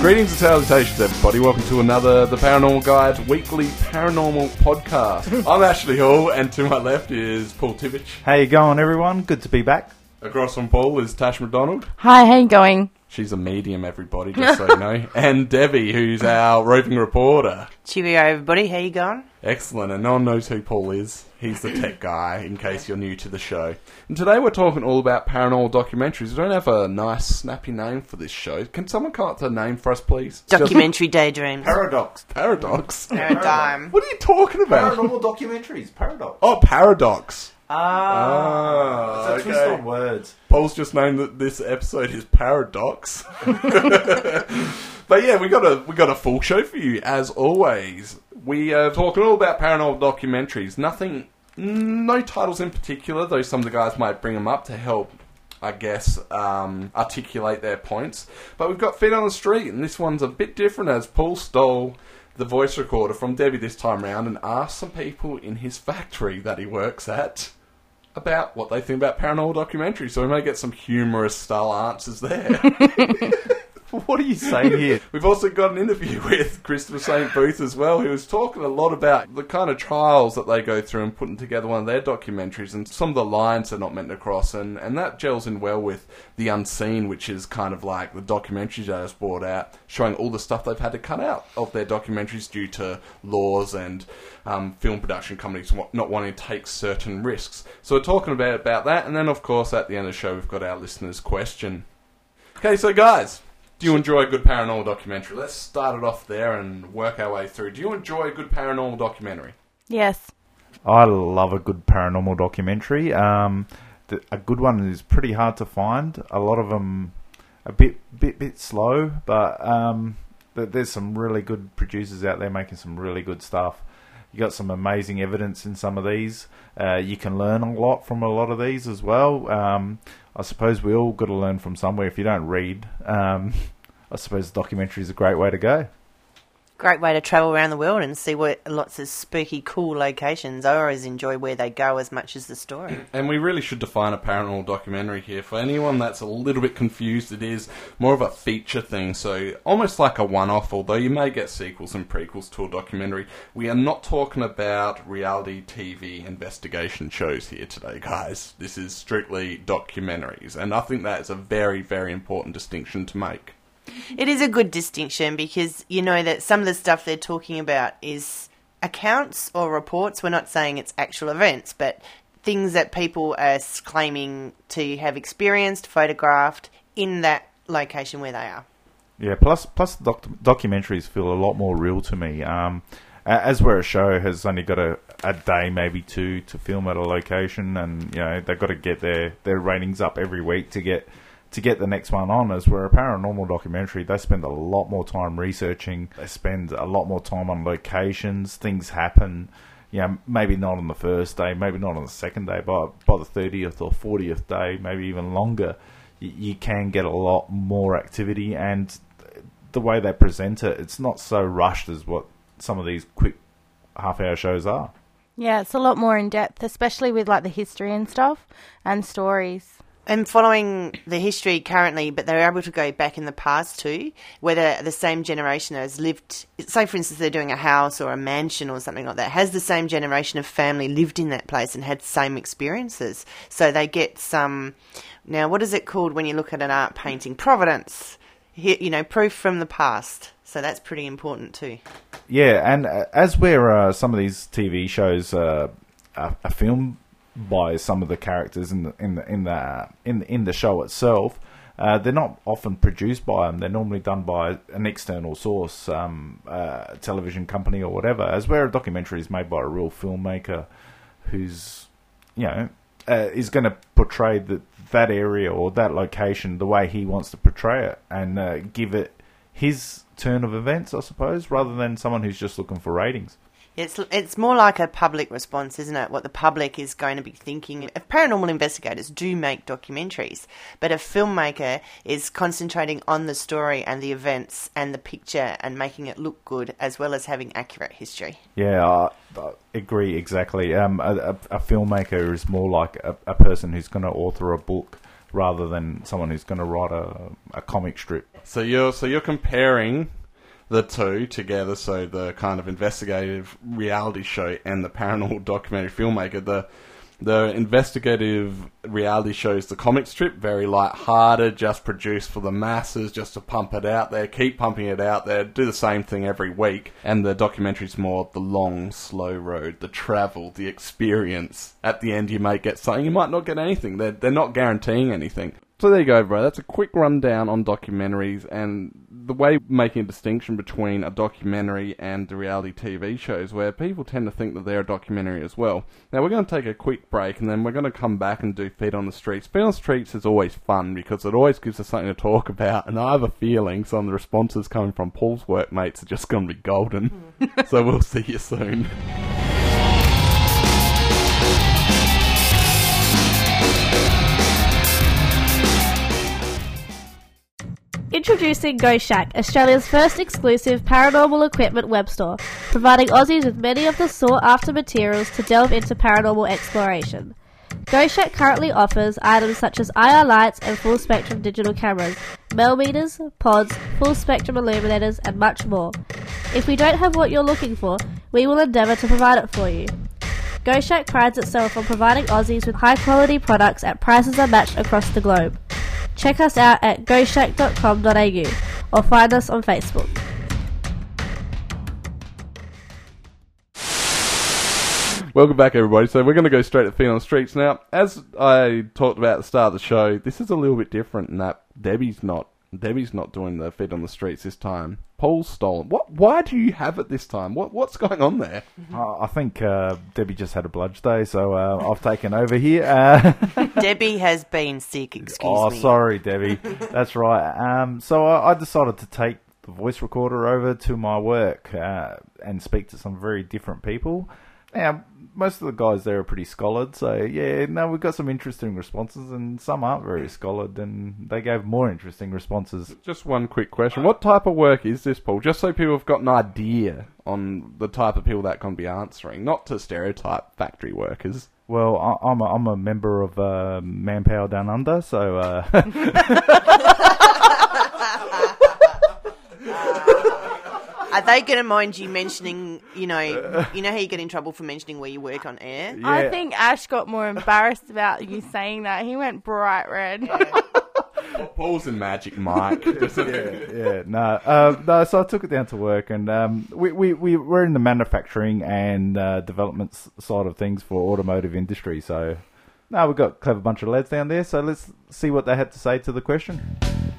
Greetings and salutations, everybody. Welcome to another The Paranormal Guide's weekly paranormal podcast. I'm Ashley Hall, and to my left is Paul Tivich. How you going, everyone? Good to be back. Across from Paul is Tash McDonald. Hi, how you going? She's a medium, everybody, just so you know. And Debbie, who's our roving reporter. Cheerio, everybody. How you going? Excellent, and no one knows who Paul is. He's the tech guy, in case you're new to the show. And today we're talking all about paranormal documentaries. We don't have a nice, snappy name for this show. Can someone come up with a name for us, please? Documentary Daydreams. Paradox. Paradox? Paradigm. What are you talking about? Paranormal documentaries. Paradox. Oh, Paradox. It's a twist okay. on words. Paul's just named that this episode is Paradox. But yeah, we got a full show for you, as always. We are talking all about paranormal documentaries. No titles in particular, though some of the guys might bring them up to help, I guess, articulate their points. But we've got Feet on the Street, and this one's a bit different, as Paul stole the voice recorder from Debbie this time round and asked some people in his factory that he works at about what they think about paranormal documentaries. So we may get some humorous style answers there. What are you saying here? We've also got an interview with Christopher St. Booth as well, who was talking a lot about the kind of trials that they go through and putting together one of their documentaries and some of the lines they're not meant to cross, and that gels in well with The Unseen, which is kind of like the documentaries I just brought out, showing all the stuff they've had to cut out of their documentaries due to laws and film production companies not wanting to take certain risks. So we're talking about that, and then of course at the end of the show we've got our listeners' question. Okay, so guys, do you enjoy a good paranormal documentary? Let's start it off there and work our way through. Do you enjoy a good paranormal documentary? Yes. I love a good paranormal documentary. A good one is pretty hard to find. A lot of them a bit slow, but there's some really good producers out there making some really good stuff. You got some amazing evidence in some of these. You can learn a lot from a lot of these as well. I suppose we all got to learn from somewhere. If you don't read, I suppose documentary is a great way to go. Great way to travel around the world and see lots of spooky, cool locations. I always enjoy where they go as much as the story. And we really should define a paranormal documentary here. For anyone that's a little bit confused, it is more of a feature thing, so almost like a one-off, although you may get sequels and prequels to a documentary. We are not talking about reality TV investigation shows here today, guys. This is strictly documentaries, and I think that is a very, very important distinction to make. It is a good distinction because you know that some of the stuff they're talking about is accounts or reports. We're not saying it's actual events, but things that people are claiming to have experienced, photographed in that location where they are. Yeah, plus documentaries feel a lot more real to me. As where a show has only got a day, maybe two, to film at a location, and you know they've got to get their ratings up every week to get the next one on, as where a paranormal documentary, they spend a lot more time researching, they spend a lot more time on locations, things happen, you know, maybe not on the first day, maybe not on the second day, but by the 30th or 40th day, maybe even longer, you can get a lot more activity, and the way they present it, it's not so rushed as what some of these quick half-hour shows are. Yeah, it's a lot more in-depth, especially with like the history and stuff and stories. And following the history currently, but they're able to go back in the past too, whether the same generation has lived, say for instance they're doing a house or a mansion or something like that, has the same generation of family lived in that place and had the same experiences. So they get some, now what is it called when you look at an art painting? Provenance, you know, proof from the past. So that's pretty important too. Yeah, and as where some of these TV shows are filmed by some of the characters in the show itself, they're not often produced by them. They're normally done by an external source, a television company or whatever. As where a documentary is made by a real filmmaker, who's is going to portray that area or that location the way he wants to portray it, and give it his turn of events, I suppose, rather than someone who's just looking for ratings. It's more like a public response, isn't it? What the public is going to be thinking. If paranormal investigators do make documentaries, but a filmmaker is concentrating on the story and the events and the picture and making it look good, as well as having accurate history. Yeah, I agree exactly. A filmmaker is more like a person who's going to author a book rather than someone who's going to write a comic strip. So you're comparing the two together. So the kind of investigative reality show and the paranormal documentary filmmaker. The investigative reality show is the comic strip, very light-hearted, just produced for the masses, just to pump it out there, keep pumping it out there, do the same thing every week. And the documentary's more the long, slow road, the travel, the experience. At the end, you might get something, you might not get anything. They're not guaranteeing anything. So there you go, bro. That's a quick rundown on documentaries and the way making a distinction between a documentary and the reality TV shows, where people tend to think that they're a documentary as well. Now, we're going to take a quick break, and then we're going to come back and do Feet on the Streets. Feet on the Streets is always fun, because it always gives us something to talk about, and I have a feeling some of the responses coming from Paul's workmates are just going to be golden. So we'll see you soon. Introducing Ghost Shack, Australia's first exclusive paranormal equipment web store, providing Aussies with many of the sought-after materials to delve into paranormal exploration. Ghost Shack currently offers items such as IR lights and full-spectrum digital cameras, Mel meters, pods, full-spectrum illuminators, and much more. If we don't have what you're looking for, we will endeavour to provide it for you. Ghost Shack prides itself on providing Aussies with high-quality products at prices unmatched across the globe. Check us out at ghostshack.com.au or find us on Facebook. Welcome back, everybody. So we're going to go straight to Feet on the Streets. Now, as I talked about at the start of the show, this is a little bit different in that Debbie's not doing the Feet on the Streets this time. Paul's stolen. Why do you have it this time? What's going on there? I think Debbie just had a bludge day, so I've taken over here. Debbie has been sick, excuse me. Oh, sorry, Debbie. That's right. So I decided to take the voice recorder over to my work and speak to some very different people. Now, most of the guys there are pretty scholared, so yeah, no, we've got some interesting responses, and some aren't very scholared, and they gave more interesting responses. Just one quick question. What type of work is this, Paul? Just so people have got an idea on the type of people that can be answering, not to stereotype factory workers. Well, I'm a member of Manpower Down Under, so... Are they going to mind you mentioning, you know how you get in trouble for mentioning where you work on air? Yeah. I think Ash got more embarrassed about you saying that. He went bright red. Paul's in Magic Mike. No. So I took it down to work, and we're in the manufacturing and development side of things for automotive industry. So now we've got a clever bunch of lads down there. So let's see what they had to say to the question.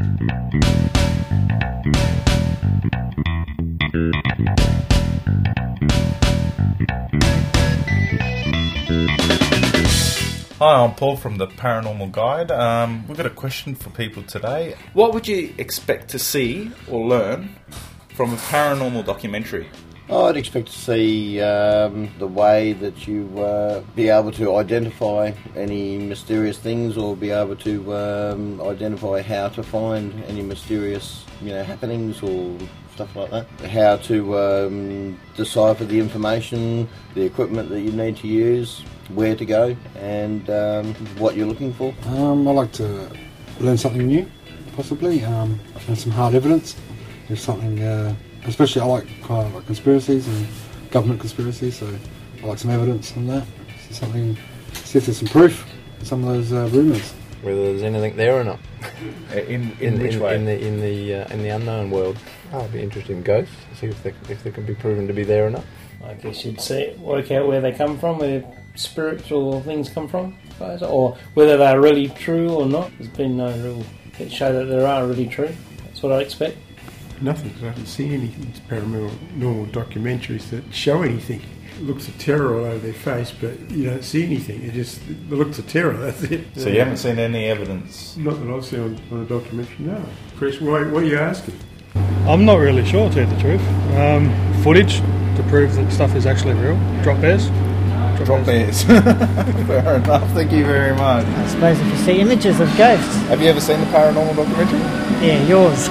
Hi, I'm Paul from the Paranormal Guide. We've got a question for people today. What would you expect to see or learn from a paranormal documentary? I'd expect to see the way that you be able to identify any mysterious things, or be able to identify how to find any mysterious, happenings or stuff like that. How to decipher the information, the equipment that you need to use, where to go, and what you're looking for. I like to learn something new, possibly. Learn some hard evidence. If something, especially I like kind of like conspiracies and government conspiracies, so I like some evidence on that. See if there's some proof in some of those rumours. Whether there's anything there or not. In which way? In the unknown world. It'd be interesting to go see if they can be proven to be there or not. I guess you'd work out where they come from, where spiritual things come from, I suppose, or whether they're really true or not. There's been no real show that they are really true. That's what I expect. Nothing. I don't see anything. It's paranormal documentaries that show anything. Looks of terror all over their face, but you don't see anything. It just the looks of terror. That's it. So you haven't seen any evidence? Not that I've seen on a documentary. No. Chris, what are you asking? I'm not really sure, to tell you the truth. Footage to prove that stuff is actually real. Drop bears. Drop bears. Fair enough. Thank you very much. I suppose if you see images of ghosts. Have you ever seen the paranormal documentary? Yeah, yours.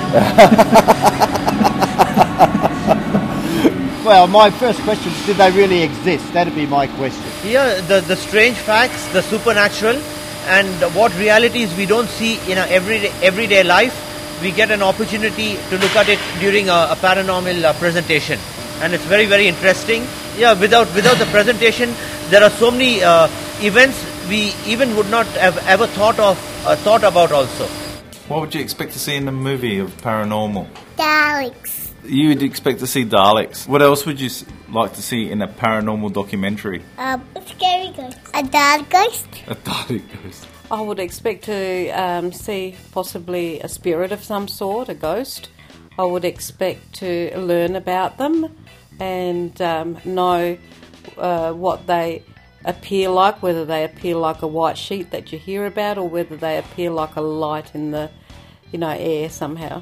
Well, my first question is, did they really exist? That'd be my question. Yeah, the strange facts, the supernatural, and what realities we don't see in our everyday life, we get an opportunity to look at it during a paranormal presentation, and it's very, very interesting. Yeah, without the presentation, there are so many events we even would not have ever thought about also. What would you expect to see in a movie of paranormal? Daleks. You would expect to see Daleks. What else would you like to see in a paranormal documentary? A scary ghost. A dark ghost. A Dalek ghost. I would expect to see possibly a spirit of some sort, a ghost. I would expect to learn about them and know what they appear like, whether they appear like a white sheet that you hear about or whether they appear like a light in the air somehow.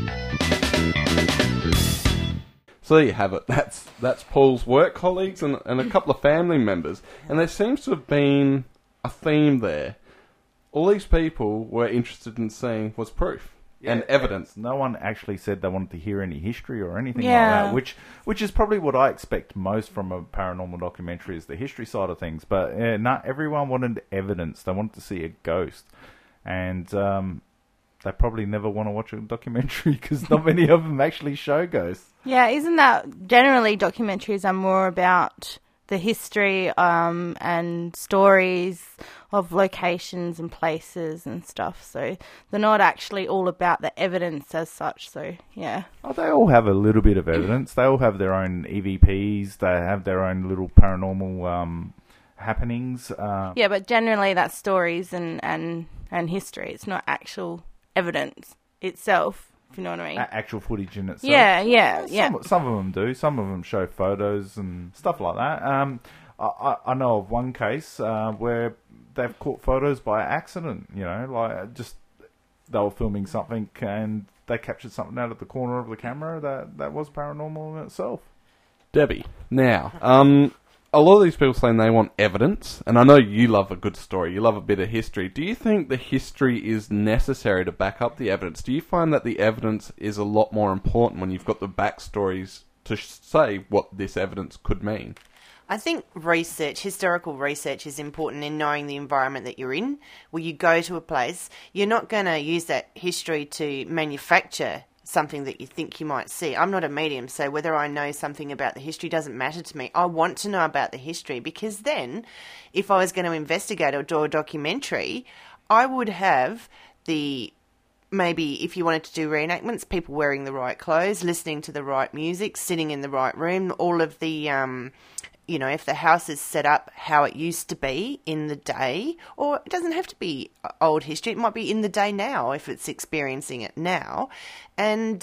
So there you have it. That's Paul's work colleagues and a couple of family members. And there seems to have been a theme there. All these people were interested in seeing was proof and evidence. No one actually said they wanted to hear any history or anything like that, which is probably what I expect most from a paranormal documentary, is the history side of things. But not everyone wanted evidence. They wanted to see a ghost. And they probably never want to watch a documentary because not many of them actually show ghosts. Yeah, isn't that generally documentaries are more about the history and stories of locations and places and stuff, so they're not actually all about the evidence as such, so yeah. Oh, they all have a little bit of evidence. They all have their own EVPs, they have their own little paranormal happenings. Yeah, but generally that's stories and history. It's not actual evidence itself, if you know what I mean. Actual footage in itself. Yeah. Some of them do. Some of them show photos and stuff like that. I know of one case where they've caught photos by accident. Just they were filming something and they captured something out of the corner of the camera that was paranormal in itself. Debbie, now, a lot of these people saying they want evidence, and I know you love a good story, you love a bit of history. Do you think the history is necessary to back up the evidence? Do you find that the evidence is a lot more important when you've got the backstories to say what this evidence could mean? I think historical research is important in knowing the environment that you're in. When you go to a place, you're not going to use that history to manufacture something that you think you might see. I'm not a medium, so whether I know something about the history doesn't matter to me. I want to know about the history because then, if I was going to investigate or do a documentary, I would have maybe if you wanted to do reenactments, people wearing the right clothes, listening to the right music, sitting in the right room, all of the if the house is set up how it used to be in the day, or it doesn't have to be old history, it might be in the day now if it's experiencing it now. And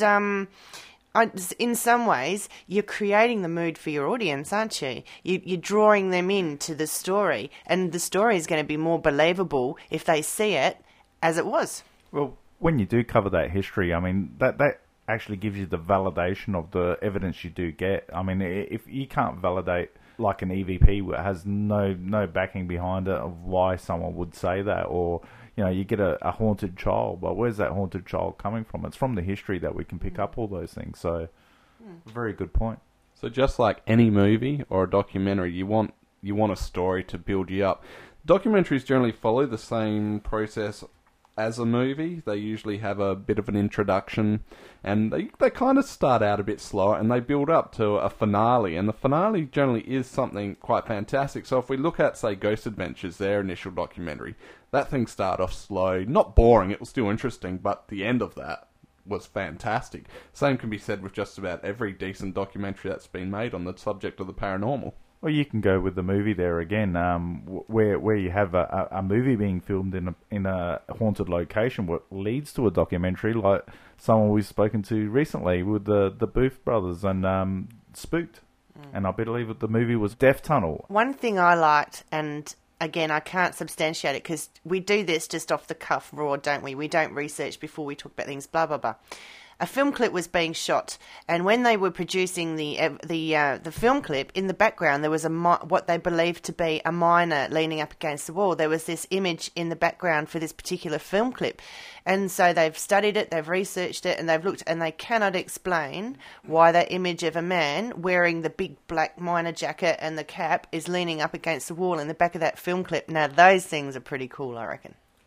in some ways, you're creating the mood for your audience, aren't you? You're drawing them into the story, and the story is going to be more believable if they see it as it was. Well, when you do cover that history, I mean, that actually gives you the validation of the evidence you do get. I mean, if you can't validate like an EVP that has no backing behind it of why someone would say that, or you get a haunted child, but where's that haunted child coming from? It's from the history that we can pick up all those things. So, very good point. So just like any movie or a documentary, you want a story to build you up. Documentaries generally follow the same process as a movie. They usually have a bit of an introduction, and they kind of start out a bit slower, and they build up to a finale, and the finale generally is something quite fantastic. So if we look at, say, Ghost Adventures, their initial documentary, that thing started off slow, not boring, it was still interesting, but the end of that was fantastic. Same can be said with just about every decent documentary that's been made on the subject of the paranormal. Well, you can go with the movie there again, where you have a movie being filmed in a haunted location, what leads to a documentary, like someone we've spoken to recently with the Booth brothers and Spooked, and I believe that the movie was Death Tunnel. One thing I liked, and again I can't substantiate it because we do this just off the cuff raw, don't we? We don't research before we talk about things, blah blah blah. A film clip was being shot, and when they were producing the film clip, in the background there was what they believed to be a miner leaning up against the wall. There was this image in the background for this particular film clip, and so they've studied it, they've researched it, and they've looked, and they cannot explain why that image of a man wearing the big black miner jacket and the cap is leaning up against the wall in the back of that film clip. Now those things are pretty cool, I reckon.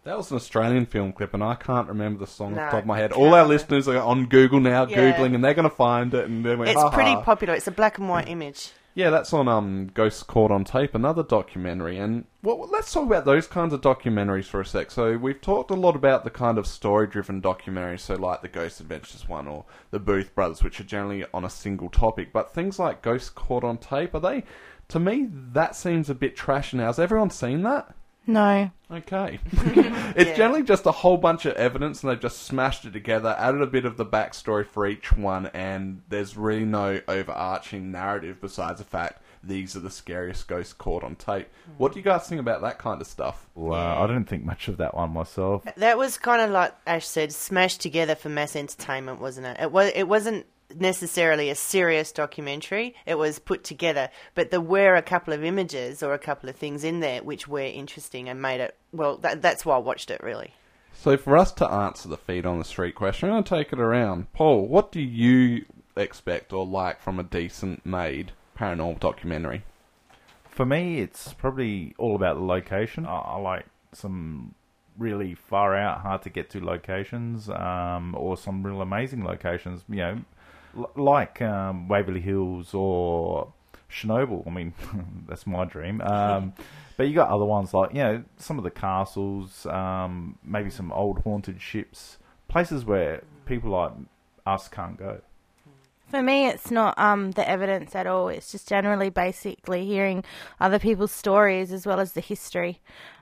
That was an Australian film clip, and I can't remember the song off No, the top of my head. I All our can't. listeners are on Google now, Yeah. Googling, and they're going to find it. And they're It's pretty popular. It's a black and white image. Yeah, that's on Ghosts Caught on Tape, another documentary. And well, let's talk about those kinds of documentaries for a sec. So we've talked a lot about the kind of story-driven documentaries, so like the Ghost Adventures one or the Booth Brothers, which are generally on a single topic. But things like Ghosts Caught on Tape, are they? To me, that seems a bit trash now. Has everyone seen that? No. Okay. It's generally just a whole bunch of evidence, and they've just smashed it together, added a bit of the backstory for each one, and there's really no overarching narrative besides the fact these are the scariest ghosts caught on tape. What do you guys think about that kind of stuff? Well, I didn't think much of that one myself. That was kind of like Ash said, smashed together for mass entertainment, wasn't it? It wasn't necessarily a serious documentary. It was put together, but there were a couple of images or a couple of things in there which were interesting and made it, well, that's why I watched it, really. So for us to answer the feed on the street question, I'm going to take it around. Paul, what do you expect or like from a decent made paranormal documentary? For me, it's probably all about the location. I like some really far out, hard to get to locations, or some real amazing locations, you know, like Waverly Hills or Chernobyl. I mean, that's my dream. But you got other ones like, you know, some of the castles, maybe some old haunted ships, places where people like us can't go. For me, it's not the evidence at all. It's just generally basically hearing other people's stories as well as the history.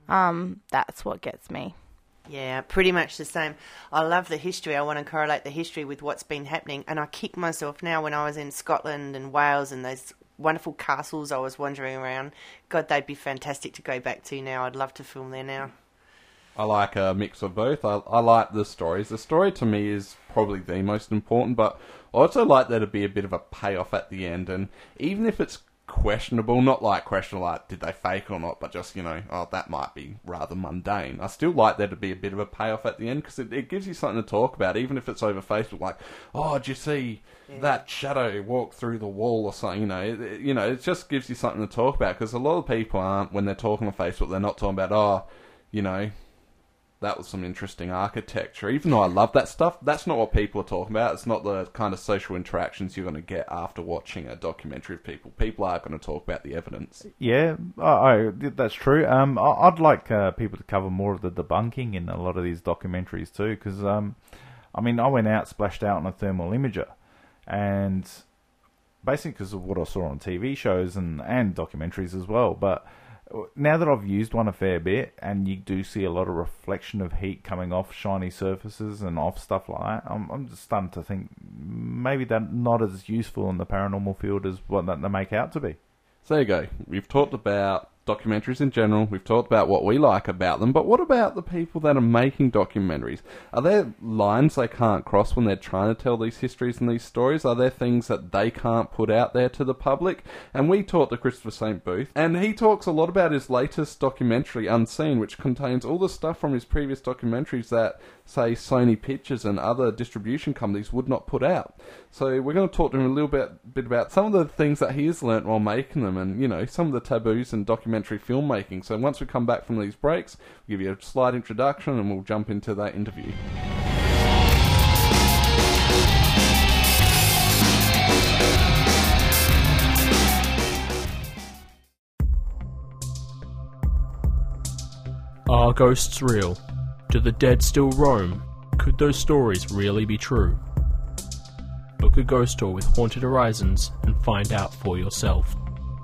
That's what gets me. Yeah, pretty much the same. I love the history. I want to correlate the history with what's been happening. And I kick myself now when I was in Scotland and Wales and those wonderful castles I was wandering around. God, they'd be fantastic to go back to now. I'd love to film there now. I like a mix of both. I like the stories. The story to me is probably the most important, but I also like there to be a bit of a payoff at the end. And even if it's questionable, not like questionable like did they fake or not, but just, you know, oh, that might be rather mundane. I still like there to be a bit of a payoff at the end because it gives you something to talk about, even if it's over Facebook, like, oh, did you see that shadow walk through the wall or something? It just gives you something to talk about, because a lot of people aren't, when they're talking on Facebook, they're not talking about, oh, you know, that was some interesting architecture. Even though I love that stuff, that's not what people are talking about. It's not the kind of social interactions you're going to get after watching a documentary of people. People are going to talk about the evidence. Yeah, that's true. I'd like people to cover more of the debunking in a lot of these documentaries too, because, I mean, I went out, splashed out on a thermal imager, and basically because of what I saw on TV shows and documentaries as well, but now that I've used one a fair bit, and you do see a lot of reflection of heat coming off shiny surfaces and off stuff like that, I'm just starting to think maybe they're not as useful in the paranormal field as what they make out to be. So there you go. We've talked about documentaries in general. We've talked about what we like about them. But what about the people that are making documentaries? Are there lines they can't cross when they're trying to tell these histories and these stories? Are there things that they can't put out there to the public? And we talked to Christopher St. Booth, and he talks a lot about his latest documentary, Unseen, which contains all the stuff from his previous documentaries that, say, Sony Pictures and other distribution companies would not put out. So we're going to talk to him a little bit about some of the things that he has learnt while making them, and, you know, some of the taboos in documentary filmmaking. So once we come back from these breaks, we'll give you a slight introduction and we'll jump into that interview. Are ghosts real? Do the dead still roam? Could those stories really be true? Book a ghost tour with Haunted Horizons and find out for yourself.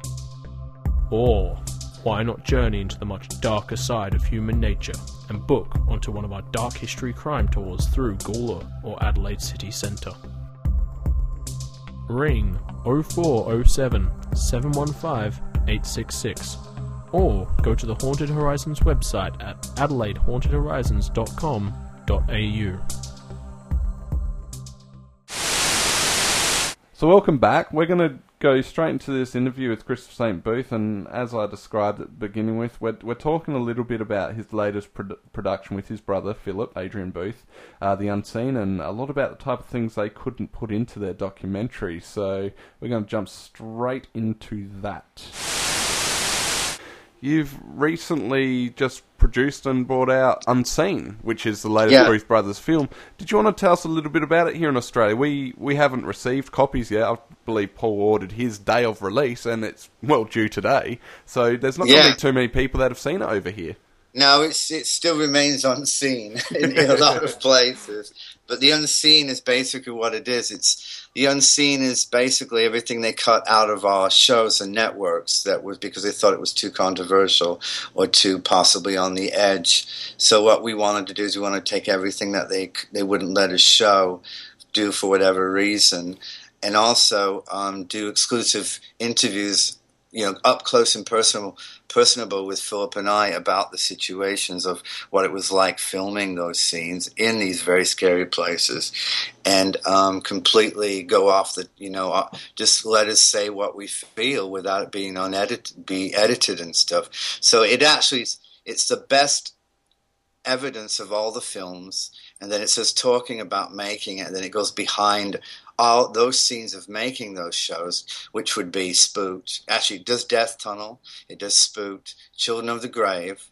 Or why not journey into the much darker side of human nature and book onto one of our dark history crime tours through Gawler or Adelaide City Centre. Ring 0407 715 866 or go to the Haunted Horizons website at adelaideHauntedHorizons.com.au. So welcome back. We're going to go straight into this interview with Christopher St. Booth, and as I described at the beginning with, we're talking a little bit about his latest production with his brother, Philip, Adrian Booth, The Unseen, and a lot about the type of things they couldn't put into their documentary. So we're going to jump straight into that. You've recently just produced and brought out Unseen, which is the latest Booth Brothers film. Did you want to tell us a little bit about it here in Australia? We haven't received copies yet. I believe Paul ordered his day of release, and it's, well, due today. So there's not going to be too many people that have seen it over here. No, it still remains unseen in a lot of places. But the unseen is basically what it is. The unseen is basically everything they cut out of our shows and networks that was because they thought it was too controversial or too possibly on the edge. So what we wanted to do is we wanted to take everything that they wouldn't let us show, do for whatever reason, and also do exclusive interviews, up close and personable with Philip and I about the situations of what it was like filming those scenes in these very scary places, and completely go off the, just let us say what we feel without it being edited and stuff. So it's the best evidence of all the films, and then it says talking about making it, and then it goes behind all those scenes of making those shows, which would be Spooked. Actually, it does Death Tunnel, it does Spooked, Children of the Grave,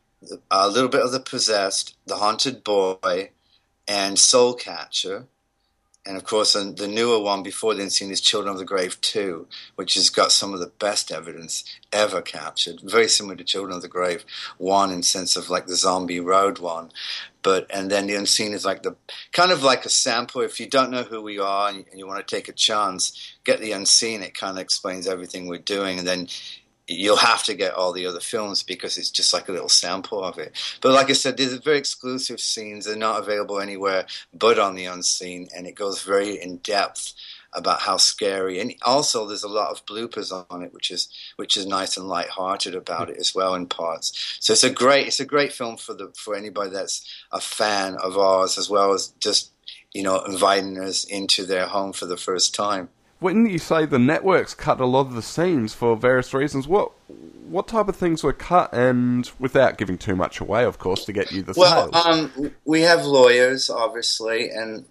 a little bit of The Possessed, The Haunted Boy, and Soul Catcher. And of course, the newer one before the Unseen is Children of the Grave 2, which has got some of the best evidence ever captured. Very similar to Children of the Grave 1 in sense of like the Zombie Road one. And then the Unseen is like kind of like a sample. If you don't know who we are and you want to take a chance, get the Unseen. It kind of explains everything we're doing. And then you'll have to get all the other films because it's just like a little sample of it. But like I said, these are very exclusive scenes. They're not available anywhere but on the Unseen, and it goes very in depth about how scary. And also there's a lot of bloopers on it, which is nice and lighthearted about it as well in parts. So it's a great film for anybody that's a fan of ours, as well as just inviting us into their home for the first time. When you say the networks cut a lot of the scenes for various reasons, what type of things were cut, and without giving too much away, of course, to get you the sales? We have lawyers, obviously, and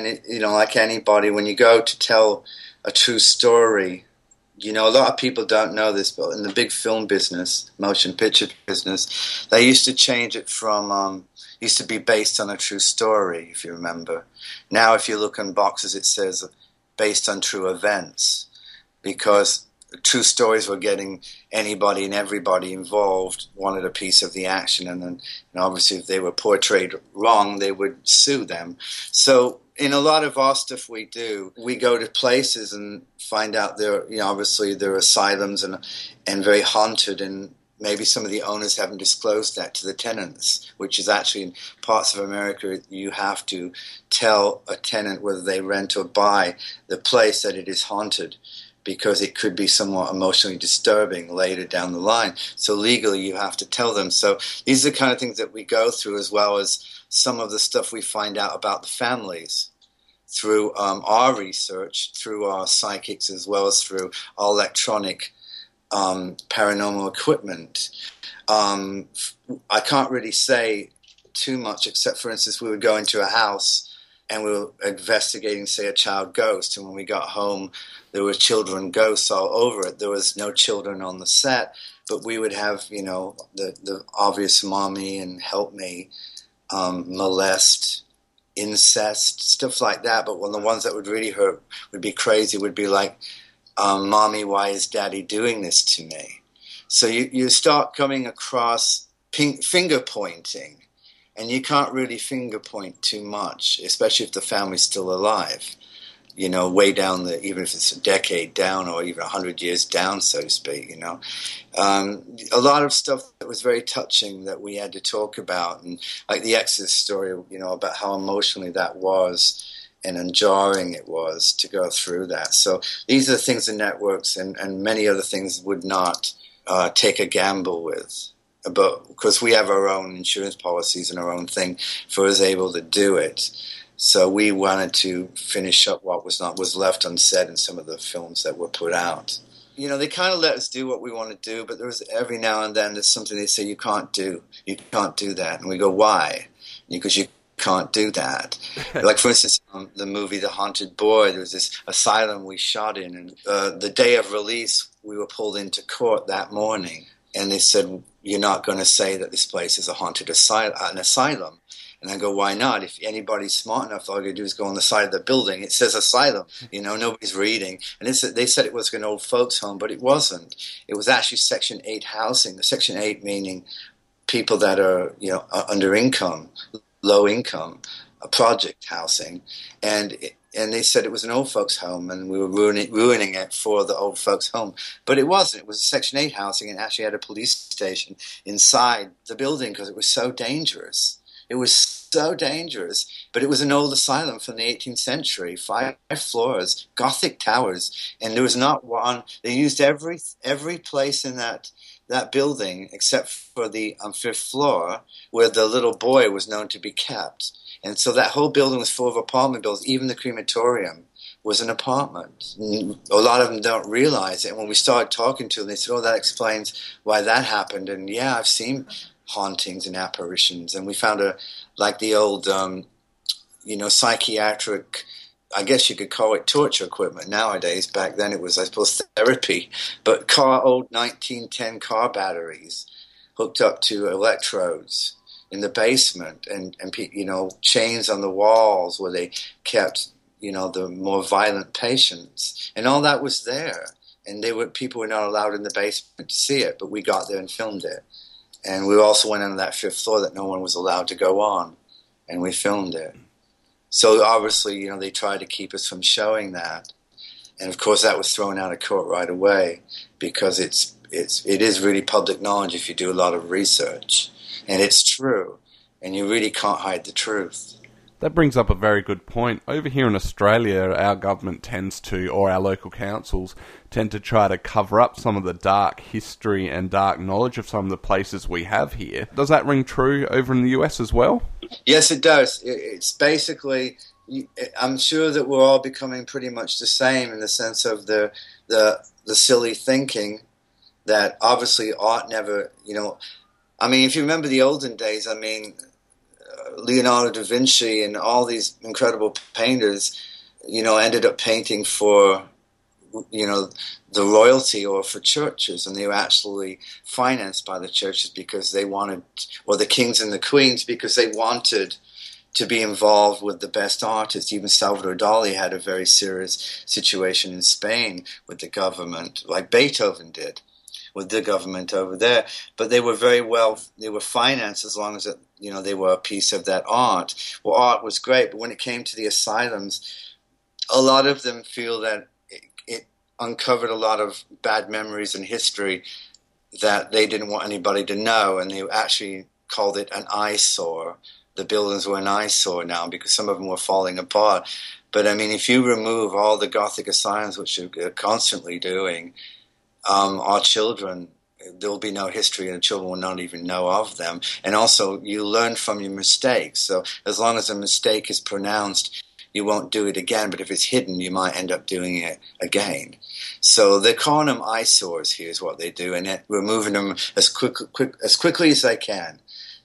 like anybody, when you go to tell a true story, a lot of people don't know this, but in the big film business, motion picture business, they used to change it from used to be based on a true story, if you remember. Now, if you look on boxes, it says based on true events, because true stories were getting anybody and everybody involved wanted a piece of the action, and obviously if they were portrayed wrong, they would sue them. So in a lot of our stuff we do, we go to places and find out obviously there are asylums and very haunted, and maybe some of the owners haven't disclosed that to the tenants, which is actually in parts of America you have to tell a tenant, whether they rent or buy the place, that it is haunted, because it could be somewhat emotionally disturbing later down the line. So legally you have to tell them. So these are the kind of things that we go through, as well as some of the stuff we find out about the families through our research, through our psychics, as well as through our electronic paranormal equipment. I can't really say too much, except, for instance, we would go into a house and we were investigating, say, a child ghost, and when we got home, there were children ghosts all over it. There was no children on the set, but we would have, the obvious mommy and help me, molest, incest, stuff like that. But one of the ones that would really hurt, would be crazy, would be like, Mommy, why is Daddy doing this to me? So you start coming across finger pointing, and you can't really finger point too much, especially if the family's still alive. Way down even if it's a decade down or even 100 years down, so to speak. A lot of stuff that was very touching that we had to talk about, and like the Exodus story, about how emotionally that was and jarring it was to go through that. So these are the things the networks and many other things would not take a gamble with. But because we have our own insurance policies and our own thing for us able to do it. So we wanted to finish up what was left unsaid in some of the films that were put out. They kind of let us do what we want to do, but there was every now and then there's something they say you can't do. You can't do that. And we go, why? Because you can't do that. Like, for instance, the movie The Haunted Boy, there was this asylum we shot in, and the day of release, we were pulled into court that morning And they said, you're not going to say that this place is a haunted an asylum. And I go, why not? If anybody's smart enough, all you do is go on the side of the building. It says asylum. Nobody's reading. And they said it was an old folks home, but it wasn't. It was actually Section 8 housing. The Section 8 meaning people that are, under income, low income, project housing. And they said it was an old folks home, and we were ruining it for the old folks home. But it wasn't. It was a Section 8 housing, and actually had a police station inside the building because it was so dangerous. It was so dangerous, but it was an old asylum from the 18th century, 5 floors, Gothic towers, and there was not one. They used every place in that building except for the 5th floor where the little boy was known to be kept. And so that whole building was full of apartment buildings. Even the crematorium was an apartment. A lot of them don't realize it. And when we started talking to them, they said, that explains why that happened. And yeah, I've seen hauntings and apparitions, and we found the old psychiatric, I guess you could call it torture equipment nowadays. Back then it was, I suppose, therapy, but old 1910 car batteries hooked up to electrodes in the basement, and chains on the walls where they kept the more violent patients, and all that was there, and people were not allowed in the basement to see it, but we got there and filmed it. And we also went on that 5th floor that no one was allowed to go on, and we filmed it. So obviously, they tried to keep us from showing that. And of course, that was thrown out of court right away because it is really public knowledge if you do a lot of research. And it's true, and you really can't hide the truth. That brings up a very good point. Over here in Australia, our government or our local councils tend to try to cover up some of the dark history and dark knowledge of some of the places we have here. Does that ring true over in the US as well? Yes, it does. It's basically, I'm sure that we're all becoming pretty much the same in the sense of the silly thinking that obviously art never, if you remember the olden days, Leonardo da Vinci and all these incredible painters, ended up painting for, the royalty or for churches, and they were actually financed by the churches because they wanted, or the kings and the queens, because they wanted to be involved with the best artists. Even Salvador Dali had a very serious situation in Spain with the government, like Beethoven did with the government over there. But they were they were financed as long as they were a piece of that art. Well, art was great, but when it came to the asylums, a lot of them feel that it uncovered a lot of bad memories in history that they didn't want anybody to know, and they actually called it an eyesore. The buildings were an eyesore now because some of them were falling apart. But if you remove all the Gothic asylums, which you're constantly doing, our children, there will be no history, and the children will not even know of them. And also, you learn from your mistakes. So as long as a mistake is pronounced, you won't do it again. But if it's hidden, you might end up doing it again. So they're calling them eyesores here is what they do, and removing them as quickly as they can.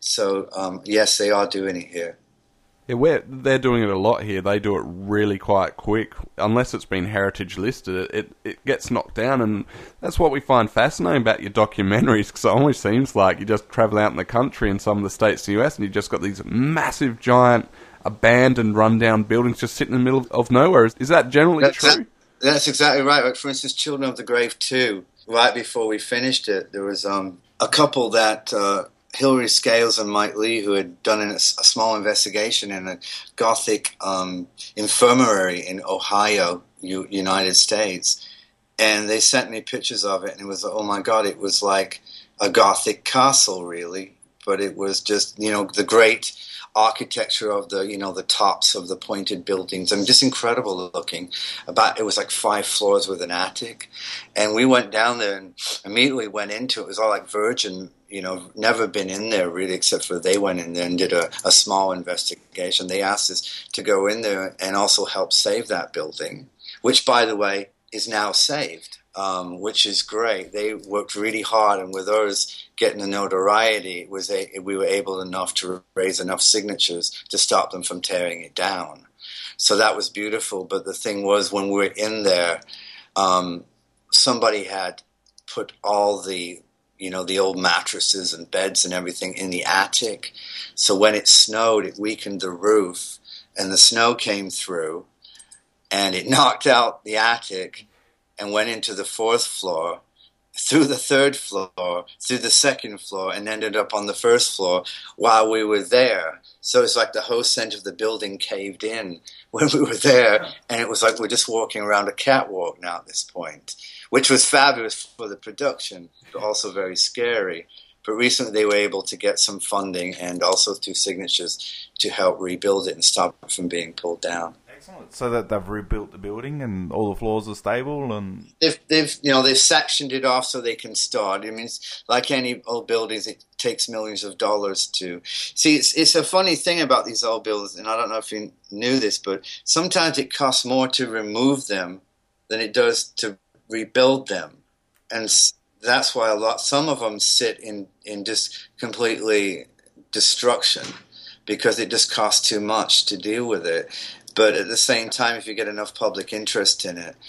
So, yes, they are doing it here. Yeah, they're doing it a lot here. They do it really quite quick. Unless it's been heritage listed, it gets knocked down, and that's what we find fascinating about your documentaries, because it always seems like you just travel out in the country in some of the states in the US, and you've just got these massive, giant, abandoned, rundown buildings just sitting in the middle of nowhere. Is that generally true? That's exactly right. Like, for instance, Children of the Grave 2, right before we finished it, there was a couple that... Hilary Scales and Mike Lee, who had done a small investigation in a Gothic infirmary in Ohio, United States, and they sent me pictures of it, and it was, oh my God, it was like a Gothic castle, really, but it was just, the great architecture of the tops of the pointed buildings, and just incredible looking. It was like 5 floors with an attic, and we went down there and immediately went into it. It was all like virgin. Never been in there really, except for they went in there and did a small investigation. They asked us to go in there and also help save that building, which, by the way, is now saved, which is great. They worked really hard, and with ours getting the notoriety, we were able enough to raise enough signatures to stop them from tearing it down. So that was beautiful. But the thing was, when we were in there, somebody had put all the the old mattresses and beds and everything in the attic. So when it snowed, it weakened the roof, and the snow came through, and it knocked out the attic and went into the 4th floor, through the 3rd floor, through the 2nd floor, and ended up on the 1st floor while we were there. So it's like the whole center of the building caved in when we were there, and it was like we're just walking around a catwalk now at this point, which was fabulous for the production, but also very scary. But recently they were able to get some funding and also through signatures to help rebuild it and stop it from being pulled down. Excellent. So that they've rebuilt the building and all the floors are stable, and they've sectioned it off so they can start. I mean, it's like any old buildings, it takes millions of dollars to see. It's a funny thing about these old buildings, and I don't know if you knew this, but sometimes it costs more to remove them than it does to rebuild them, and that's why some of them sit in just completely destruction because it just costs too much to deal with it. But at the same time, if you get enough public interest in it,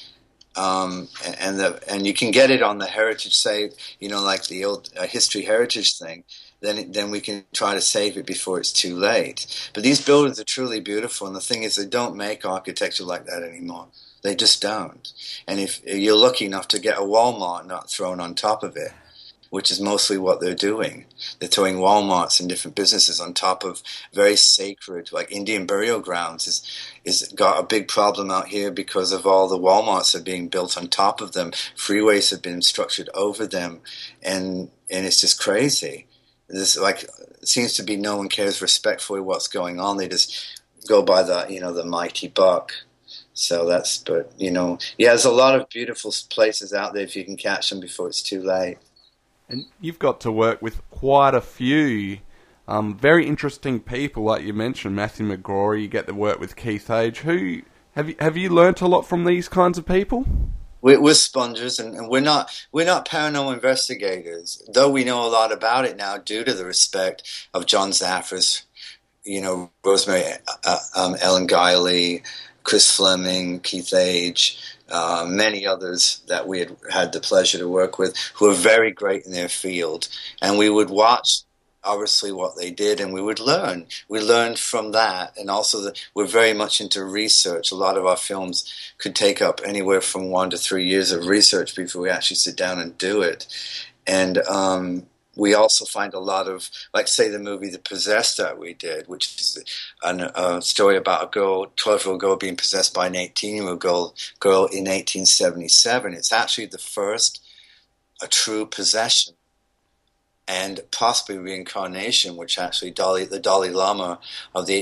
and you can get it on the heritage site, like the old history heritage thing, then we can try to save it before it's too late. But these buildings are truly beautiful, and the thing is, they don't make architecture like that anymore. They just don't. And if you're lucky enough to get a Walmart not thrown on top of it, which is mostly what they're doing. They're throwing Walmarts and different businesses on top of very sacred, like Indian burial grounds is got a big problem out here because of all the Walmarts are being built on top of them. Freeways have been structured over them, and it's just crazy. There's it seems to be no one cares respectfully what's going on. They just go by the mighty buck. So there's a lot of beautiful places out there if you can catch them before it's too late. And you've got to work with quite a few very interesting people, like you mentioned, Matthew McGrory. You get to work with Keith Age. Who have you learnt a lot from these kinds of people? We're sponges, and we're not paranormal investigators, though we know a lot about it now due to the respect of John Zaffis, Rosemary Ellen Guiley, Chris Fleming, Keith Age, many others that we had the pleasure to work with who are very great in their field. And we would watch, obviously, what they did, and we would learn. We learned from that, and also we're very much into research. A lot of our films could take up anywhere from 1 to 3 years of research before we actually sit down and do it. And we also find a lot of, like, say, the movie The Possessed that we did, which is a story about a girl, 12-year-old girl being possessed by an 18-year-old girl in 1877. It's actually the first a true possession and possibly reincarnation, which actually the Dalai Lama of the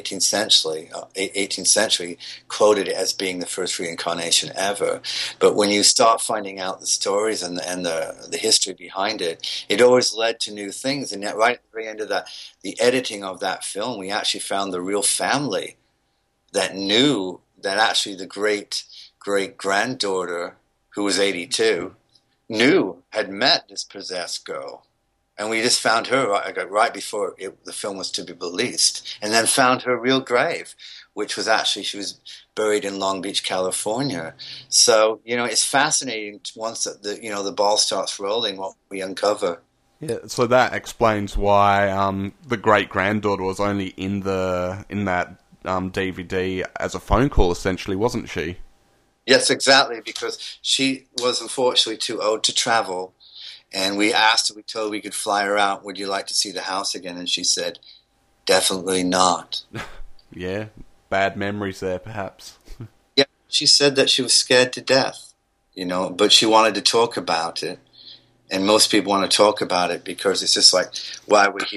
18th century quoted it as being the first reincarnation ever. But when you start finding out the stories and the history behind it, it always led to new things. And yet right at the very end of the editing of that film, we actually found the real family that knew that actually the great-granddaughter, who was 82, had met this possessed girl. And we just found her right before the film was to be released, and then found her real grave, which was actually, she was buried in Long Beach, California. So, it's fascinating once the ball starts rolling, what we uncover. Yeah, so that explains why the great-granddaughter was only in that DVD as a phone call, essentially, wasn't she? Yes, exactly, because she was unfortunately too old to travel. And we asked her, we told her we could fly her out, would you like to see the house again? And she said, definitely not. Yeah, bad memories there, perhaps. Yeah, she said that she was scared to death, but she wanted to talk about it. And most people want to talk about it because it's just like why we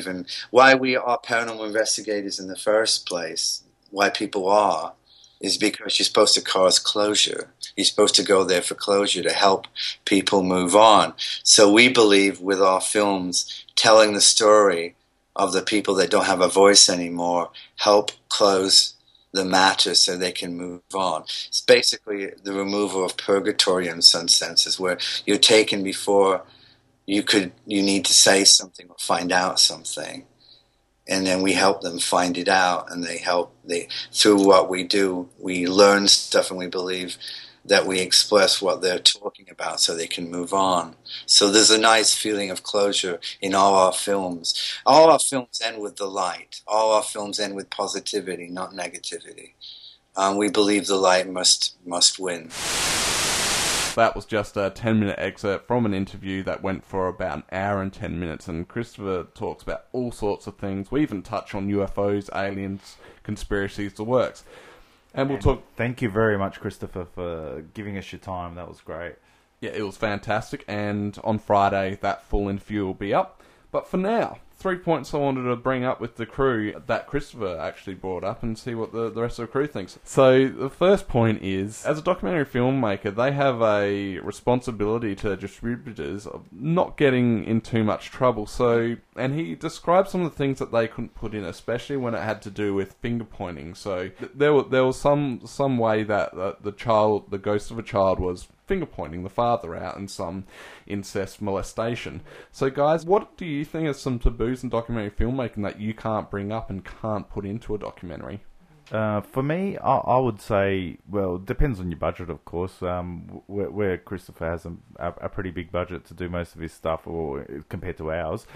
are paranormal investigators in the first place, why people are, is because you're supposed to cause closure. You're supposed to go there for closure to help people move on. So we believe with our films, telling the story of the people that don't have a voice anymore, help close the matter so they can move on. It's basically the removal of purgatory in some senses, where you're taken before you need to say something or find out something. And then we help them find it out, and through what we do, we learn stuff, and we believe that we express what they're talking about so they can move on. So there's a nice feeling of closure in all our films. All our films end with the light. All our films end with positivity, not negativity. We believe the light must win. That was just a 10-minute excerpt from an interview that went for about an hour and 10 minutes, and Christopher talks about all sorts of things. We even touch on UFOs, aliens, conspiracies, the works. And we'll talk... Thank you very much, Christopher, for giving us your time. That was great. Yeah, it was fantastic, and on Friday that full interview will be up. But for now, 3 points I wanted to bring up with the crew that Christopher actually brought up and see what the rest of the crew thinks. So the first point is, as a documentary filmmaker, they have a responsibility to distributors of not getting in too much trouble. So, and he described some of the things that they couldn't put in, especially when it had to do with finger pointing. So there was some way that the ghost of a child was finger pointing the father out and some incest molestation. So guys, what do you think are some taboos in documentary filmmaking that you can't bring up and can't put into a documentary? For me, I would say, well, it depends on your budget, of course. Where Christopher has a pretty big budget to do most of his stuff, or compared to ours,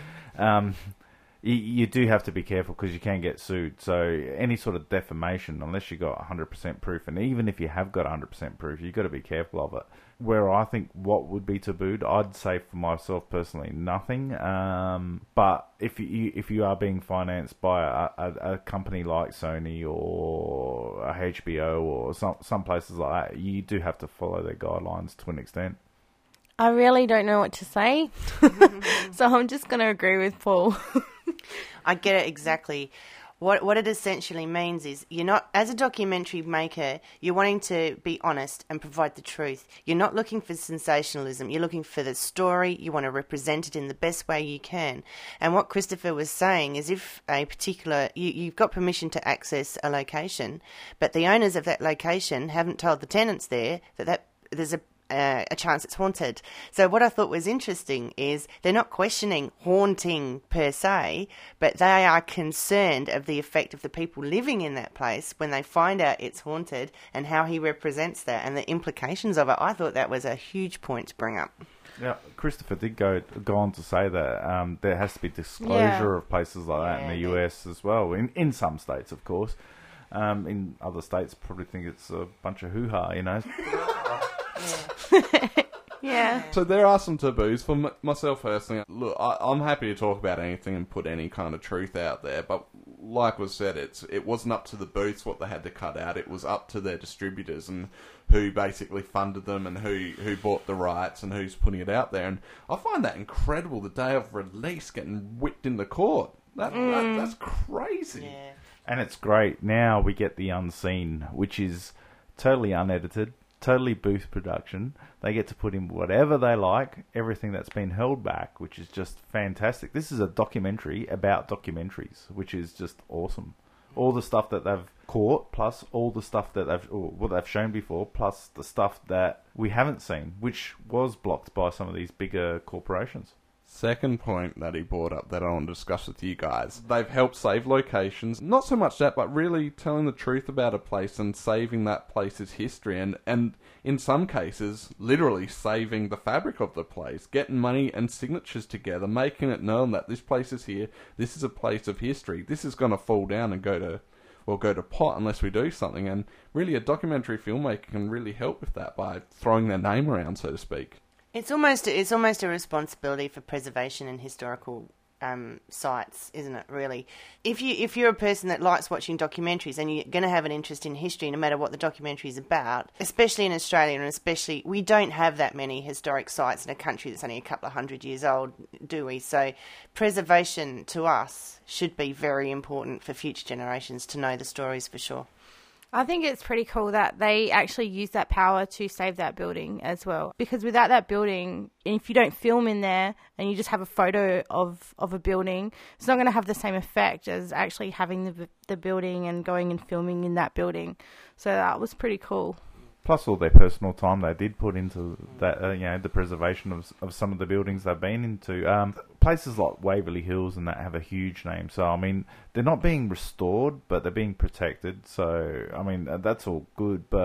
you do have to be careful because you can get sued. So any sort of defamation, unless you got 100% proof, and even if you have got 100% proof, you've got to be careful of it. Where I think what would be tabooed, I'd say for myself personally, nothing. But if you are being financed by a company like Sony or a HBO or some places like that, you do have to follow their guidelines to an extent. I really don't know what to say, so I'm just going to agree with Paul. I get it exactly. What it essentially means is you're not, as a documentary maker, you're wanting to be honest and provide the truth. You're not looking for sensationalism. You're looking for the story. You want to represent it in the best way you can. And what Christopher was saying is if a particular, you've got permission to access a location, but the owners of that location haven't told the tenants there that there's a chance it's haunted. So what I thought was interesting is they're not questioning haunting per se, but they are concerned of the effect of the people living in that place when they find out it's haunted and how he represents that and the implications of it. I thought that was a huge point to bring up. Yeah, Christopher did go on to say that there has to be disclosure of places like that in the US as well, in some states, of course. In other states, probably think it's a bunch of hoo-ha, you know. Yeah. So there are some taboos for myself personally. Look, I'm happy to talk about anything and put any kind of truth out there, but like was said, it wasn't up to the booths what they had to cut out. It was up to their distributors and who basically funded them and who bought the rights and who's putting it out there. And I find that incredible. The day of release, getting whipped into court. That's crazy. Yeah. And it's great. Now we get the unseen, which is totally unedited, totally booth production. They get to put in whatever they like, everything that's been held back, which is just fantastic. This is a documentary about documentaries, which is just awesome. All the stuff that they've caught, plus all the stuff that what they've shown before, plus the stuff that we haven't seen, which was blocked by some of these bigger corporations. Second point that he brought up that I want to discuss with you guys. They've helped save locations. Not so much that, but really telling the truth about a place and saving that place's history. And in some cases, literally saving the fabric of the place. Getting money and signatures together, making it known that this place is here. This is a place of history. This is going to fall down and go to pot unless we do something. And really a documentary filmmaker can really help with that by throwing their name around, so to speak. It's almost a responsibility for preservation and historical sites, isn't it, really? If you're a person that likes watching documentaries and you're going to have an interest in history no matter what the documentary is about, especially in Australia, and especially we don't have that many historic sites in a country that's only a couple of 100 years old, do we? So preservation to us should be very important for future generations to know the stories for sure. I think it's pretty cool that they actually use that power to save that building as well. Because without that building, if you don't film in there and you just have a photo of a building, it's not going to have the same effect as actually having the building and going and filming in that building. So that was pretty cool. Plus all their personal time they did put into that, the preservation of some of the buildings they've been into. Places like Waverly Hills and that have a huge name. So, I mean, they're not being restored, but they're being protected. So, I mean, that's all good. But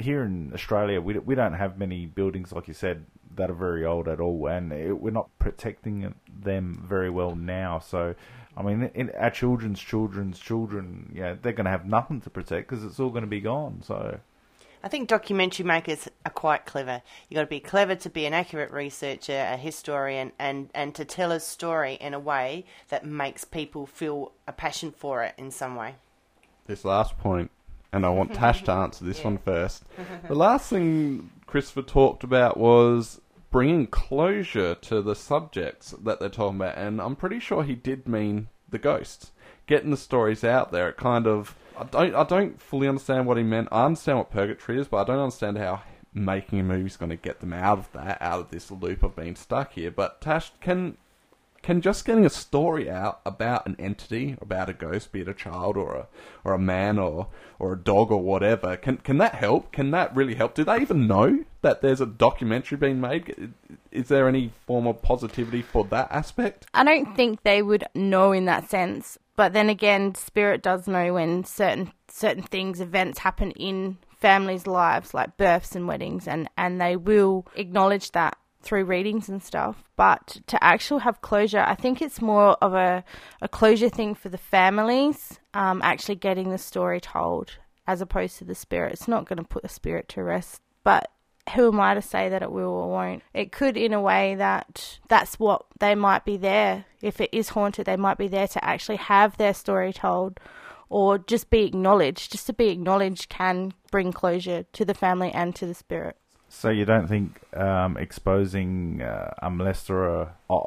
here in Australia, we don't have many buildings, like you said, that are very old at all, and we're not protecting them very well now. So, I mean, our children's children, they're going to have nothing to protect because it's all going to be gone. So, I think documentary makers are quite clever. You've got to be clever to be an accurate researcher, a historian, and to tell a story in a way that makes people feel a passion for it in some way. This last point, and I want Tash to answer this one first. The last thing Christopher talked about was bringing closure to the subjects that they're talking about, and I'm pretty sure he did mean the ghosts. Getting the stories out there, it kind of... I don't fully understand what he meant. I understand what purgatory is, but I don't understand how making a movie is going to get them out of that, out of this loop of being stuck here. But Tash, can just getting a story out about an entity, about a ghost, be it a child or a man or a dog or whatever, can that help? Can that really help? Do they even know that there's a documentary being made? Is there any form of positivity for that aspect? I don't think they would know in that sense. But then again, Spirit does know when certain things, events happen in families' lives, like births and weddings, and they will acknowledge that through readings and stuff. But to actually have closure, I think it's more of a closure thing for the families, actually getting the story told, as opposed to the spirit. It's not going to put the spirit to rest. But who am I to say that it will or won't? It could, in a way, that's what they might be there. If it is haunted, they might be there to actually have their story told, or just be acknowledged. Just to be acknowledged can bring closure to the family and to the spirit. So you don't think exposing a molester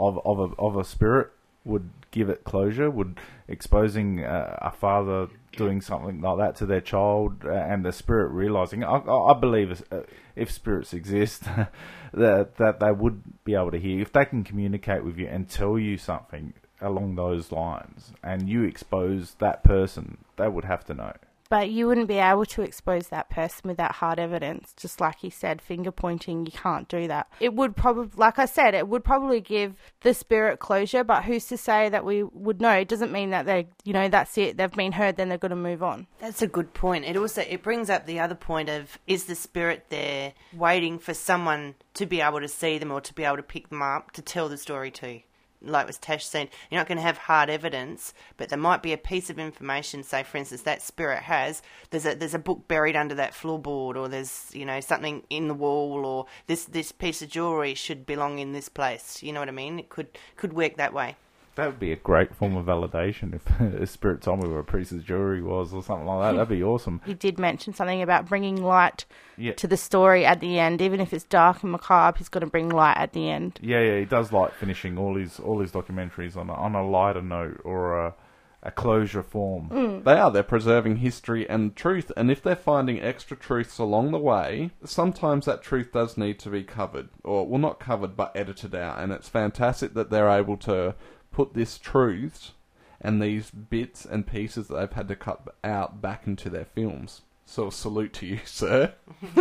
of a spirit would give it closure? Would exposing a father doing something like that to their child and the spirit realising? I believe if spirits exist, that they would be able to hear. If they can communicate with you and tell you something along those lines, and you expose that person, they would have to know. But you wouldn't be able to expose that person without hard evidence. Just like he said, finger pointing, you can't do that. It would probably, like I said, it would probably give the spirit closure, but who's to say that we would know? It doesn't mean that they, that's it, they've been heard, then they're going to move on. That's a good point. It brings up the other point of, is the spirit there waiting for someone to be able to see them or to be able to pick them up to tell the story to? Like was Tash saying, you're not going to have hard evidence, but there might be a piece of information, say for instance that spirit has, there's a book buried under that floorboard, or there's something in the wall, or this piece of jewellery should belong in this place. You know what I mean? It could work that way. That would be a great form of validation if a spirit told me where a piece of jewellery was or something like that. That'd be awesome. He did mention something about bringing light to the story at the end. Even if it's dark and macabre, he's got to bring light at the end. Yeah, he does like finishing all his documentaries on a lighter note or a closure form. They're preserving history and truth, and if they're finding extra truths along the way, sometimes that truth does need to be covered, or well, not covered, but edited out. And it's fantastic that they're able to put this truth and these bits and pieces that they've had to cut out back into their films. So salute to you, sir.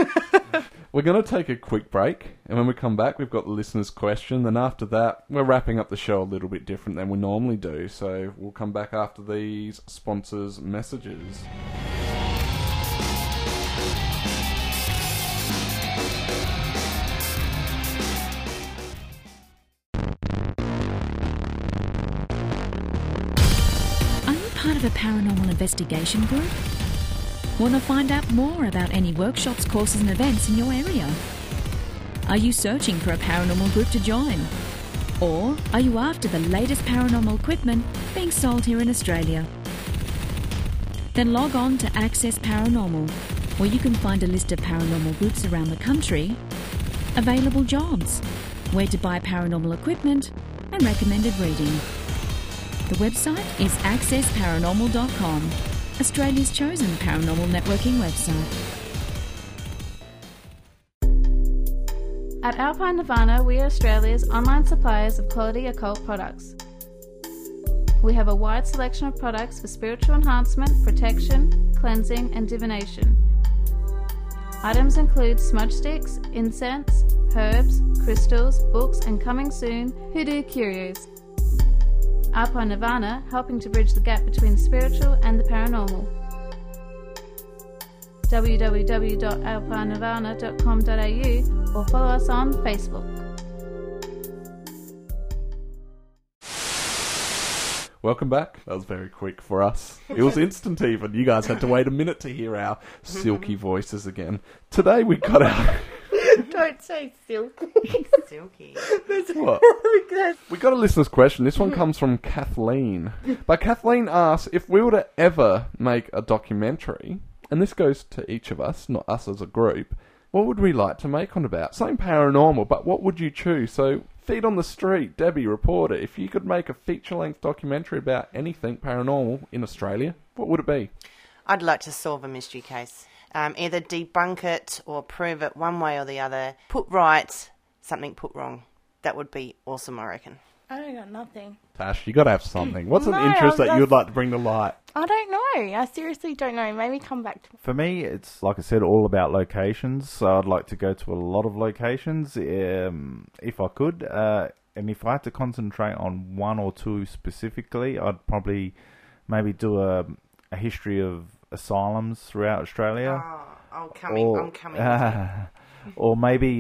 We're going to take a quick break, and when we come back, we've got the listener's question. Then after that, we're wrapping up the show a little bit different than we normally do. So we'll come back after these sponsors' messages. Part of a paranormal investigation group? Want to find out more about any workshops, courses and events in your area? Are you searching for a paranormal group to join? Or are you after the latest paranormal equipment being sold here in Australia? Then log on to Access Paranormal, where you can find a list of paranormal groups around the country, available jobs, where to buy paranormal equipment and recommended reading. The website is accessparanormal.com, Australia's chosen paranormal networking website. At Alpine Nirvana, we are Australia's online suppliers of quality occult products. We have a wide selection of products for spiritual enhancement, protection, cleansing, and divination. Items include smudge sticks, incense, herbs, crystals, books, and coming soon, hoodoo curios. Alpine Nirvana, helping to bridge the gap between the spiritual and the paranormal. www.alpanirvana.com.au or follow us on Facebook. Welcome back. That was very quick for us. It was instant even. You guys had to wait a minute to hear our silky voices again. Today we got our... Don't say silky. Silky. What? We got a listener's question. This one comes from Kathleen. But Kathleen asks, if we were to ever make a documentary, and this goes to each of us, not us as a group, what would we like to make one about? Something paranormal, but what would you choose? So, Feet on the Street, Debbie, reporter, if you could make a feature-length documentary about anything paranormal in Australia, what would it be? I'd like to solve a mystery case. Either debunk it or prove it one way or the other. Put right, something put wrong. That would be awesome, I reckon. I don't got nothing. Tash, you got to have something. What's an interest that you would like to bring to light? I don't know. I seriously don't know. Maybe come back to me. For me, it's, like I said, all about locations. So I'd like to go to a lot of locations if I could. And if I had to concentrate on one or two specifically, I'd probably maybe do a history of asylums throughout Australia. I'm coming. Or maybe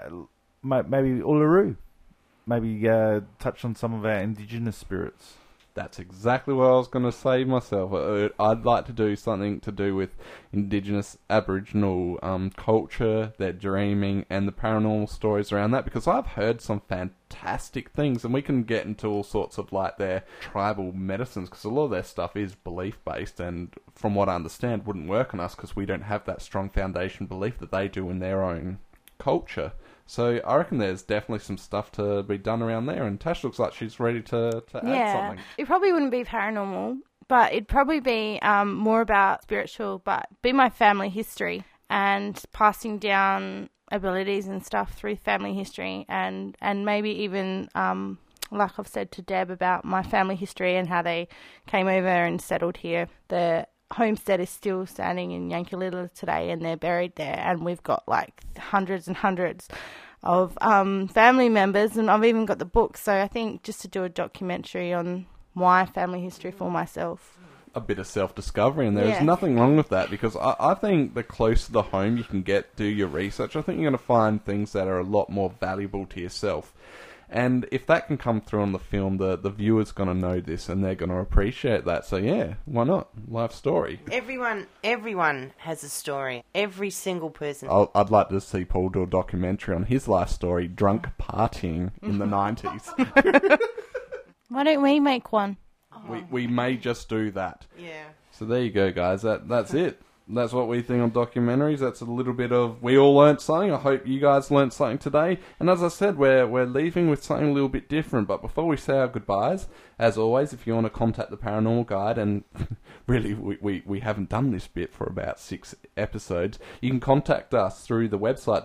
Uluru. Maybe touch on some of our indigenous spirits. That's exactly what I was going to say myself. I'd like to do something to do with indigenous Aboriginal culture, their dreaming, and the paranormal stories around that, because I've heard some fantastic things, and we can get into all sorts of like their tribal medicines, because a lot of their stuff is belief-based, and from what I understand, wouldn't work on us because we don't have that strong foundation belief that they do in their own culture. So I reckon there's definitely some stuff to be done around there, and Tash looks like she's ready to add something. It probably wouldn't be paranormal, but it'd probably be more about spiritual, but be my family history and passing down abilities and stuff through family history, and maybe even, like I've said to Deb, about my family history and how they came over and settled here. The homestead is still standing in Yankalilla today, and they're buried there, and we've got like hundreds and hundreds of family members, and I've even got the book. So I think just to do a documentary on my family history for myself. A bit of self-discovery, and there's nothing wrong with that, because I think the closer to home you can get, do your research, I think you're going to find things that are a lot more valuable to yourself. And if that can come through on the film, the viewer's going to know this, and they're going to appreciate that. So yeah, why not? Life story. Everyone has a story. Every single person. I'd like to see Paul do a documentary on his life story, drunk partying in the 90s. Why don't we make one? We may just do that. Yeah. So there you go, guys. That's it. That's what we think on documentaries. That's a little bit of... We all learnt something. I hope you guys learnt something today. And as I said, we're leaving with something a little bit different. But before we say our goodbyes, as always, if you want to contact the Paranormal Guide, and really we haven't done this bit for about 6 episodes, you can contact us through the website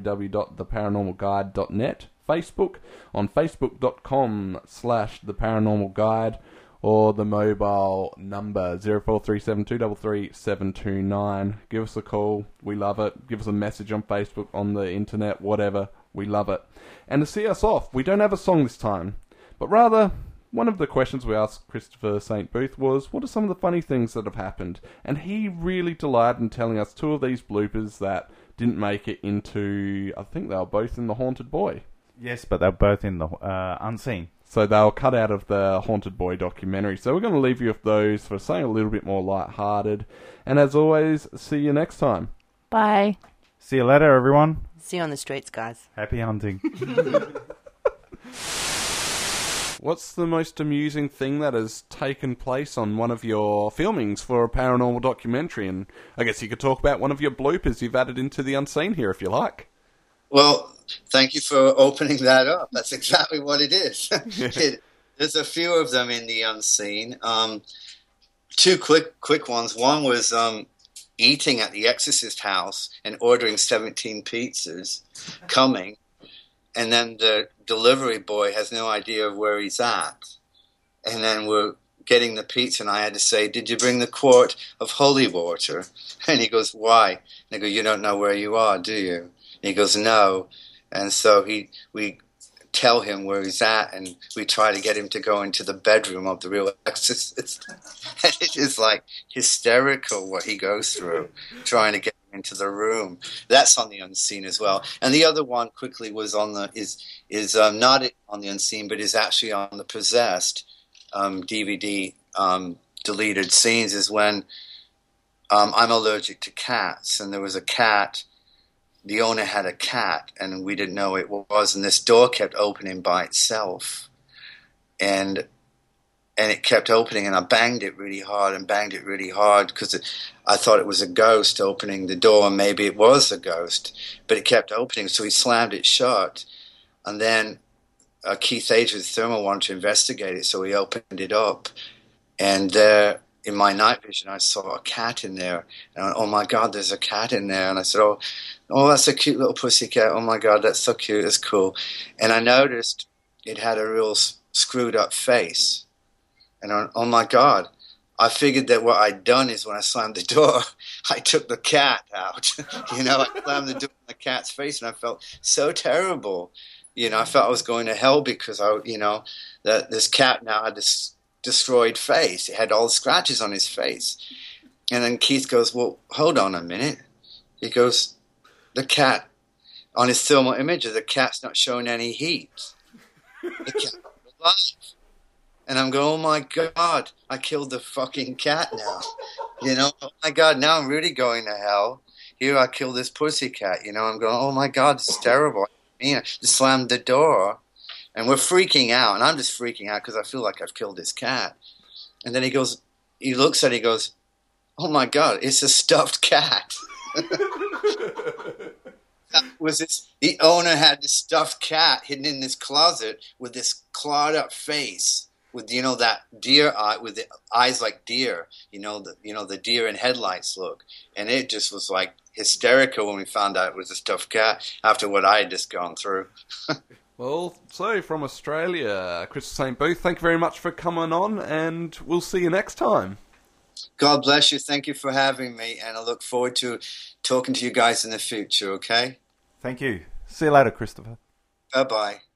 www.theparanormalguide.net, Facebook, on facebook.com/theparanormalguide, or the mobile number 0437233729. Give us a call. We love it. Give us a message on Facebook, on the internet, whatever. We love it. And to see us off, we don't have a song this time, but rather, one of the questions we asked Christopher St. Booth was, what are some of the funny things that have happened? And he really delighted in telling us 2 of these bloopers that didn't make it into, I think they were both in The Haunted Boy. Yes, but they're both in the Unseen. So they were cut out of the Haunted Boy documentary. So we're going to leave you with those for something a little bit more light-hearted. And as always, see you next time. Bye. See you later, everyone. See you on the streets, guys. Happy hunting. What's the most amusing thing that has taken place on one of your filmings for a paranormal documentary? And I guess you could talk about one of your bloopers you've added into the Unseen here, if you like. Well, thank you for opening that up. That's exactly what it is. There's a few of them in the Unseen. 2 quick ones. One was eating at the Exorcist house and ordering 17 pizzas, coming, and then the delivery boy has no idea of where he's at. And then we're getting the pizza, and I had to say, did you bring the quart of holy water? And he goes, why? And I go, you don't know where you are, do you? And he goes, no. And so we tell him where he's at, and we try to get him to go into the bedroom of the real exorcist. And it is like hysterical what he goes through, trying to get into the room. That's on the Unseen as well. And the other one quickly was on the is not on the Unseen, but is actually on the Possessed DVD deleted scenes. Is when I'm allergic to cats, and there was a cat. The owner had a cat, and we didn't know it was, and this door kept opening by itself, and it kept opening, and I banged it really hard because I thought it was a ghost opening the door, and maybe it was a ghost, but it kept opening, so he slammed it shut, and then Keith Age with Thermal wanted to investigate it, so he opened it up, and there, in my night vision, I saw a cat in there, and I went, oh my God, there's a cat in there, and I said, oh, that's a cute little pussycat, oh my God, that's so cute, that's cool, and I noticed it had a real screwed up face, and I went, oh my God, I figured that what I'd done is when I slammed the door, I took the cat out, I slammed the door in the cat's face, and I felt so terrible, I felt I was going to hell because that this cat now had this destroyed face. It had all the scratches on his face. And then Keith goes, well, hold on a minute. He goes, the cat, on his thermal image, the cat's not showing any heat. The cat is alive. And I'm going, oh my God, I killed the fucking cat now. Oh my God, now I'm really going to hell. Here I killed this pussycat. I'm going, oh my God, this is terrible. Just slammed the door. And we're freaking out, and I'm just freaking out because I feel like I've killed this cat. And then he looks at it, he goes, oh my God, it's a stuffed cat. The owner had this stuffed cat hidden in this closet with this clawed up face, with that deer eye, with the eyes like deer, the deer in headlights look. And it just was like hysterical when we found out it was a stuffed cat after what I had just gone through. Well, so from Australia, Christopher St. Booth, thank you very much for coming on, and we'll see you next time. God bless you. Thank you for having me, and I look forward to talking to you guys in the future, okay? Thank you. See you later, Christopher. Bye-bye.